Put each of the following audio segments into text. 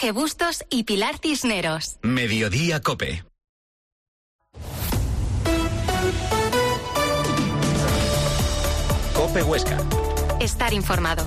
Enrique Bustos y Pilar Cisneros. Mediodía COPE. COPE Huesca. Estar informado.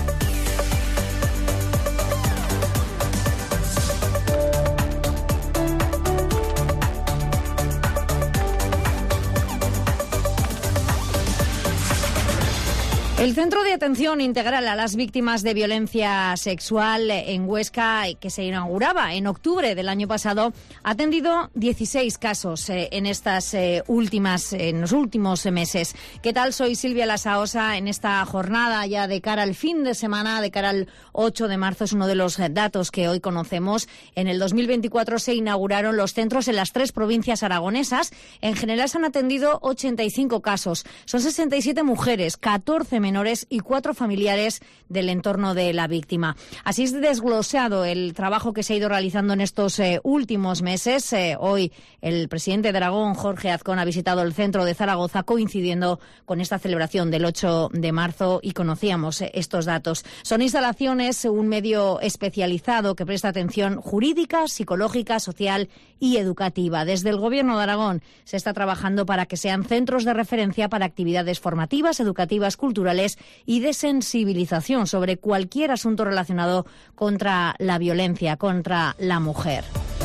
El Centro de Atención Integral a las Víctimas de Violencia Sexual en Huesca, que se inauguraba en octubre del año pasado, ha atendido 16 casos en los últimos meses. ¿Qué tal? Soy Silvia Lasaosa. En esta jornada ya de cara al fin de semana, de cara al 8 de marzo, es uno de los datos que hoy conocemos. En el 2024 se inauguraron los centros en las 3 provincias aragonesas. En general se han atendido 85 casos. Son 67 mujeres, 14 menores y 4 familiares del entorno de la víctima. Así es desglosado el trabajo que se ha ido realizando en estos últimos meses. Hoy el presidente de Aragón, Jorge Azcón, ha visitado el centro de Zaragoza coincidiendo con esta celebración del 8 de marzo y conocíamos estos datos. Son instalaciones, un medio especializado que presta atención jurídica, psicológica, social y educativa. Desde el Gobierno de Aragón se está trabajando para que sean centros de referencia para actividades formativas, educativas, culturales y de sensibilización sobre cualquier asunto relacionado contra la violencia contra la mujer.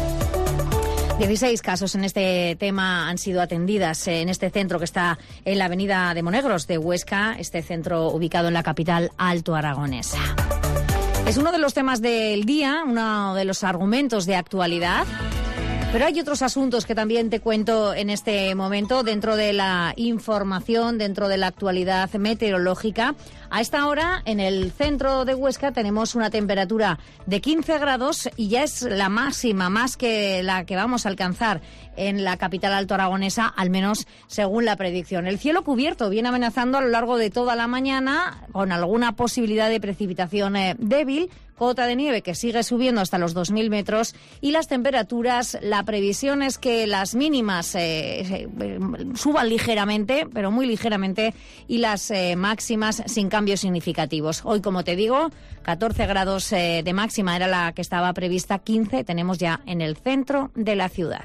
16 casos en este tema han sido atendidas en este centro que está en la avenida de Monegros de Huesca, este centro ubicado en la capital alto aragonesa. Es uno de los temas del día, uno de los argumentos de actualidad. Pero hay otros asuntos que también te cuento en este momento dentro de la información, dentro de la actualidad meteorológica. A esta hora, en el centro de Huesca, tenemos una temperatura de 15 grados y ya es la máxima, más que la que vamos a alcanzar en la capital alto aragonesa, al menos según la predicción. El cielo cubierto viene amenazando a lo largo de toda la mañana, con alguna posibilidad de precipitación débil, cota de nieve que sigue subiendo hasta los 2.000 metros y las temperaturas, la previsión es que las mínimas suban ligeramente, pero muy ligeramente, y las máximas sin cambios significativos. Hoy, como te digo, 14 grados de máxima era la que estaba prevista, 15 tenemos ya en el centro de la ciudad.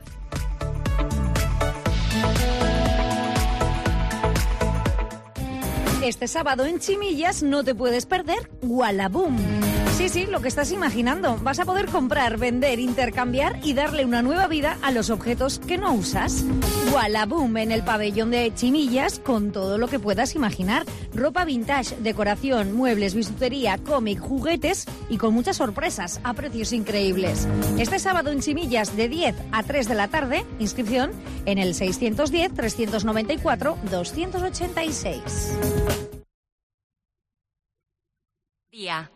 Este sábado en Chimillas no te puedes perder Wallapop. Sí, lo que estás imaginando. Vas a poder comprar, vender, intercambiar y darle una nueva vida a los objetos que no usas. Wallapop en el pabellón de Chimillas con todo lo que puedas imaginar. Ropa vintage, decoración, muebles, bisutería, cómic, juguetes y con muchas sorpresas a precios increíbles. Este sábado en Chimillas de 10 a 3 de la tarde, inscripción en el 610-394-286. Día.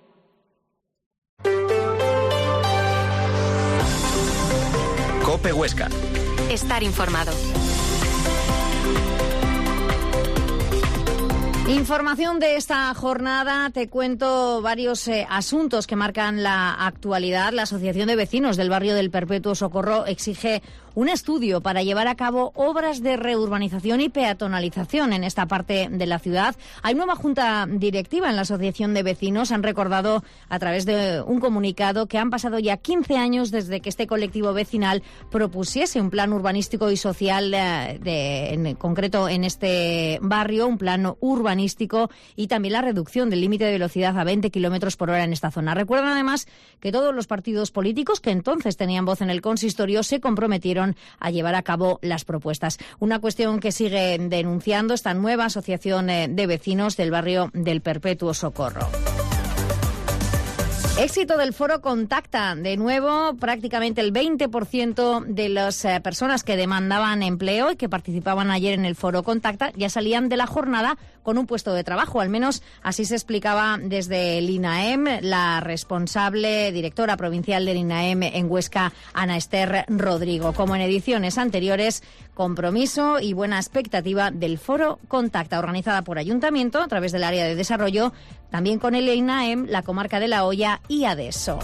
COPE Huesca. Estar informado. Información de esta jornada, te cuento varios asuntos que marcan la actualidad. La Asociación de Vecinos del Barrio del Perpetuo Socorro exige un estudio para llevar a cabo obras de reurbanización y peatonalización en esta parte de la ciudad. Hay nueva junta directiva en la Asociación de Vecinos. Han recordado a través de un comunicado que han pasado ya 15 años desde que este colectivo vecinal propusiese un plan urbanístico y social, en concreto en este barrio, un plan urbanístico y también la reducción del límite de velocidad a 20 kilómetros por hora en esta zona. Recuerdan además que todos los partidos políticos que entonces tenían voz en el consistorio se comprometieron a llevar a cabo las propuestas. Una cuestión que sigue denunciando esta nueva asociación de vecinos del barrio del Perpetuo Socorro. Éxito del foro Contacta. De nuevo, prácticamente el 20% de las personas que demandaban empleo y que participaban ayer en el foro Contacta ya salían de la jornada con un puesto de trabajo. Al menos así se explicaba desde el INAEM, la responsable directora provincial del INAEM en Huesca, Ana Esther Rodrigo. Como en ediciones anteriores, compromiso y buena expectativa del foro Contacta, organizada por Ayuntamiento a través del área de desarrollo, también con el INAEM, la comarca de La Hoya y ADESO.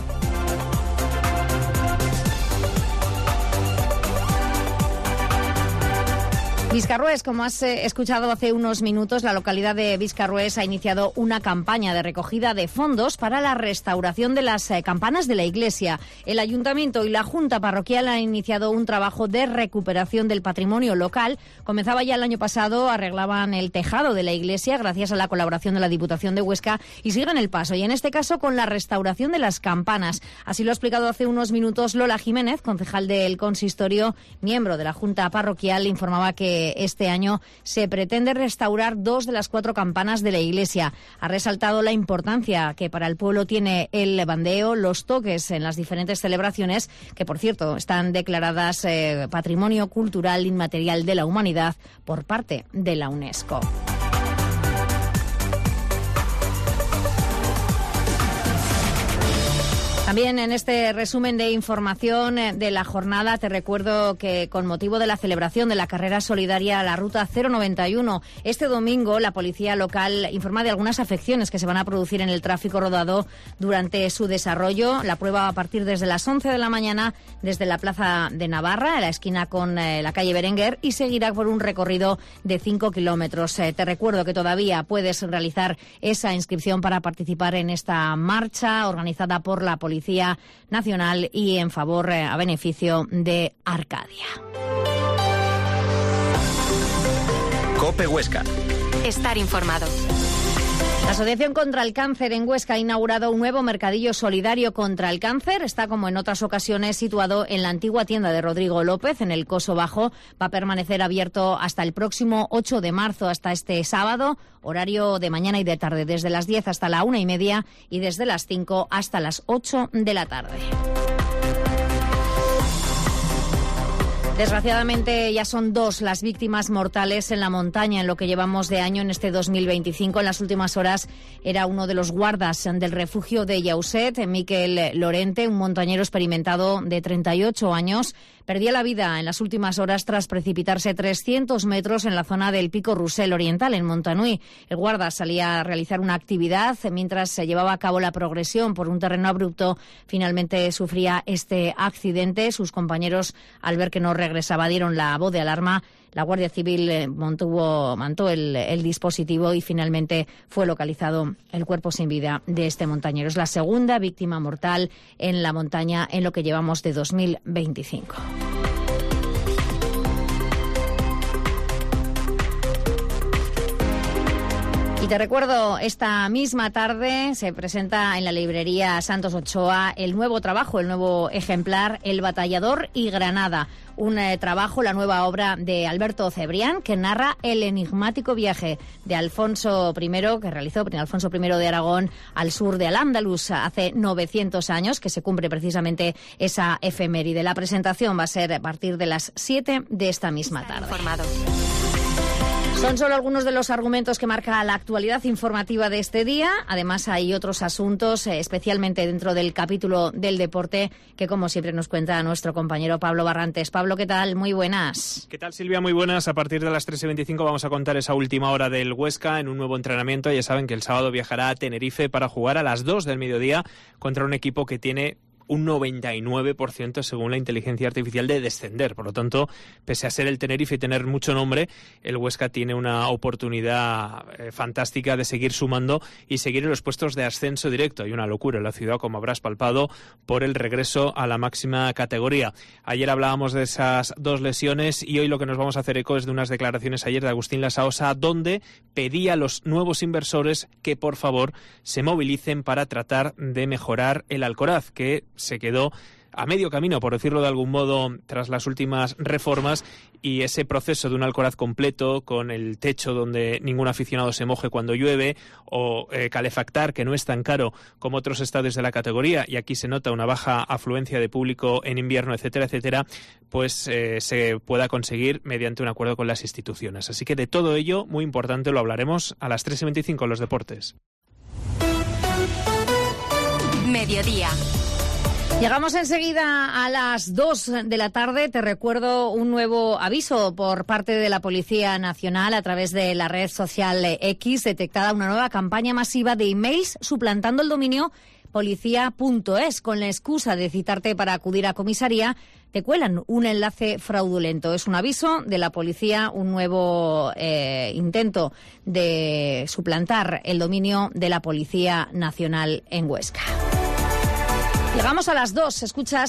Viscarrués, como has escuchado hace unos minutos, la localidad de Viscarrués ha iniciado una campaña de recogida de fondos para la restauración de las campanas de la iglesia. El Ayuntamiento y la Junta Parroquial han iniciado un trabajo de recuperación del patrimonio local. Comenzaba ya el año pasado, arreglaban el tejado de la iglesia gracias a la colaboración de la Diputación de Huesca y siguen el paso, y en este caso con la restauración de las campanas. Así lo ha explicado hace unos minutos Lola Jiménez, concejal del consistorio, miembro de la Junta Parroquial. Informaba que este año se pretende restaurar 2 de las 4 campanas de la iglesia. Ha resaltado la importancia que para el pueblo tiene el bandeo, los toques en las diferentes celebraciones, que por cierto están declaradas Patrimonio Cultural Inmaterial de la Humanidad por parte de la UNESCO. También en este resumen de información de la jornada te recuerdo que con motivo de la celebración de la carrera solidaria a la Ruta 091, este domingo la policía local informa de algunas afecciones que se van a producir en el tráfico rodado durante su desarrollo. La prueba va a partir desde las 11 de la mañana desde la Plaza de Navarra, a la esquina con la calle Berenguer, y seguirá por un recorrido de 5 kilómetros. Te recuerdo que todavía puedes realizar esa inscripción para participar en esta marcha organizada por la Policía Nacional y en favor, a beneficio de Arcadia. COPE Huesca. Estar informado. La Asociación contra el Cáncer en Huesca ha inaugurado un nuevo mercadillo solidario contra el cáncer. Está, como en otras ocasiones, situado en la antigua tienda de Rodrigo López, en el Coso Bajo. Va a permanecer abierto hasta el próximo 8 de marzo, hasta este sábado, horario de mañana y de tarde, desde las 10 hasta la 1:30 y desde las 5 hasta las 8 de la tarde. Desgraciadamente ya son 2 las víctimas mortales en la montaña en lo que llevamos de año en este 2025. En las últimas horas era uno de los guardas del refugio de Yauset, Miquel Lorente, un montañero experimentado de 38 años. Perdía la vida en las últimas horas tras precipitarse 300 metros en la zona del Pico Rusel Oriental, en Montanui. El guarda salía a realizar una actividad mientras se llevaba a cabo la progresión por un terreno abrupto. Finalmente sufría este accidente. Sus compañeros, al ver que no regresaba, dieron la voz de alarma. La Guardia Civil montó el dispositivo y finalmente fue localizado el cuerpo sin vida de este montañero. Es la segunda víctima mortal en la montaña en lo que llevamos de 2025. Y te recuerdo, esta misma tarde se presenta en la librería Santos Ochoa el nuevo trabajo, el nuevo ejemplar, El Batallador y Granada. Un trabajo, la nueva obra de Alberto Cebrián, que narra el enigmático viaje de Alfonso I, que realizó Alfonso I de Aragón al sur de Al-Ándalus hace 900 años, que se cumple precisamente esa efeméride. La presentación va a ser a partir de las 7 de esta misma tarde. Son solo algunos de los argumentos que marca la actualidad informativa de este día. Además, hay otros asuntos, especialmente dentro del capítulo del deporte, que como siempre nos cuenta nuestro compañero Pablo Barrantes. Pablo, ¿qué tal? Muy buenas. ¿Qué tal, Silvia? Muy buenas. A partir de las 3:25 vamos a contar esa última hora del Huesca en un nuevo entrenamiento. Ya saben que el sábado viajará a Tenerife para jugar a las 2 del mediodía contra un equipo que tiene un 99% según la inteligencia artificial de descender. Por lo tanto, pese a ser el Tenerife y tener mucho nombre, el Huesca tiene una oportunidad fantástica de seguir sumando y seguir en los puestos de ascenso directo. Hay una locura en la ciudad, como habrás palpado, por el regreso a la máxima categoría. Ayer hablábamos de esas 2 lesiones y hoy lo que nos vamos a hacer eco es de unas declaraciones ayer de Agustín Lasaosa, donde pedía a los nuevos inversores que por favor se movilicen para tratar de mejorar el Alcoraz, que se quedó a medio camino, por decirlo de algún modo, tras las últimas reformas, y ese proceso de un Alcoraz completo, con el techo donde ningún aficionado se moje cuando llueve, o calefactar, que no es tan caro como otros estadios de la categoría, y aquí se nota una baja afluencia de público en invierno, etcétera, etcétera, pues se pueda conseguir mediante un acuerdo con las instituciones. Así que de todo ello, muy importante, lo hablaremos a las 3:25 en los deportes. Mediodía. Llegamos enseguida a las 2 de la tarde. Te recuerdo un nuevo aviso por parte de la Policía Nacional a través de la red social X. Detectada una nueva campaña masiva de emails suplantando el dominio policía.es. Con la excusa de citarte para acudir a comisaría, te cuelan un enlace fraudulento. Es un aviso de la policía, un nuevo intento de suplantar el dominio de la Policía Nacional en Huesca. Llegamos a las 2. Escuchas